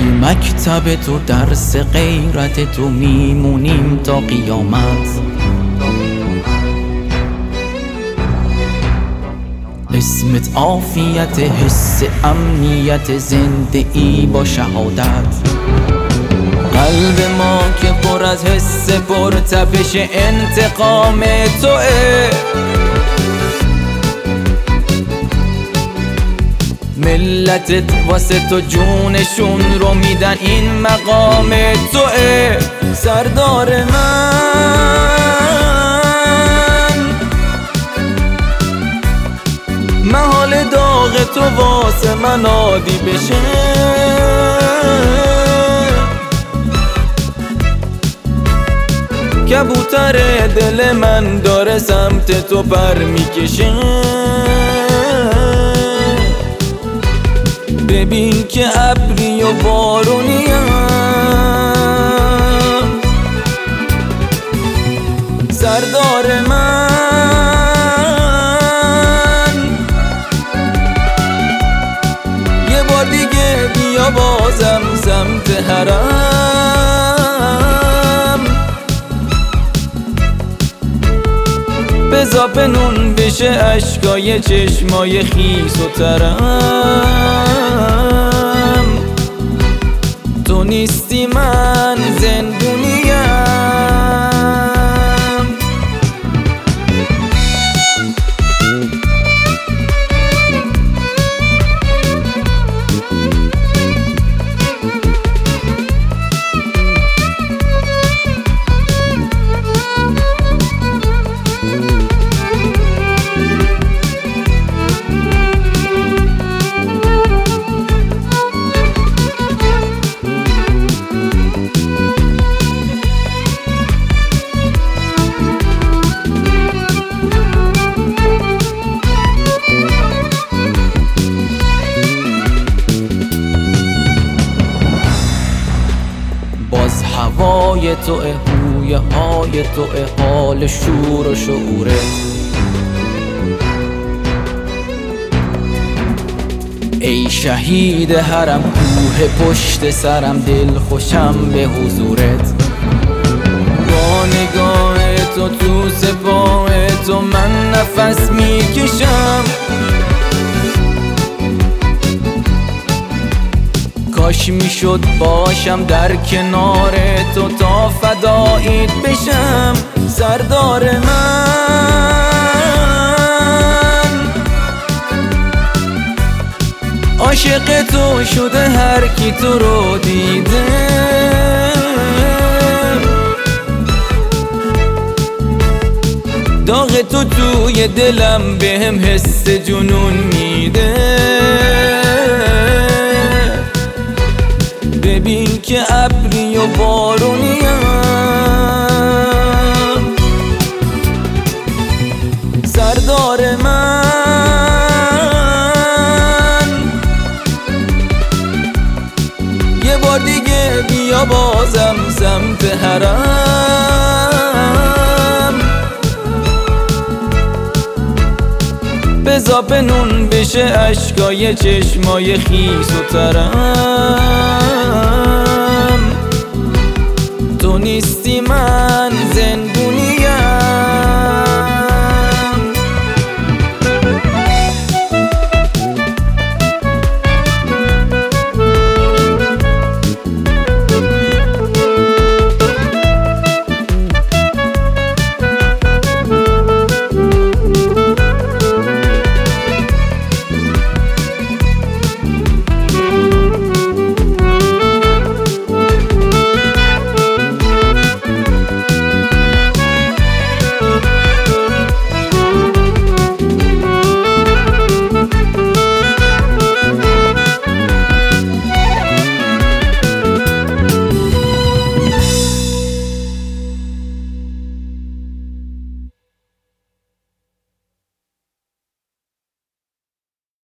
مکتب تو درس غیرت تو میمونیم تا قیامت. اسمت عافیت، حس امنیت، زنده ای با شهادت. قلب ما که پر از حس پرتپش انتقام توئه، ملتت واسه تو جونشون رو میدن، این مقام توئه. سردار من محال داغ تو واسه من عادی بشه، کبوتر دل من داره سمت تو پر میکشه. ببین که ابری و بارونیم، سردار من یه بار دیگه بیا بازم سمت حرم، بذار پنون بشه اشکای چشمای خیس و ترم. تو نیستی من زندونیم. باز هوای توئه، هویه های توئه، حال شور و شعورت. ای شهید حرم، کوه پشت سرم، دل خوشم به حضورت. با نگاه تو تو سپاه تو من نفس میکشم، کاش میشد باشم در کنار تو تا فداییت بشم. سردار من عاشق تو شده، هر کی تو رو دیده داغ تو توی دلم بهم حس جنون میده. ببین که ابری و بارونیم، سردار من یه بار دیگه بیا بازم سمت حرم، بذار پنون بشه اشکای چشمای خیس و ترم.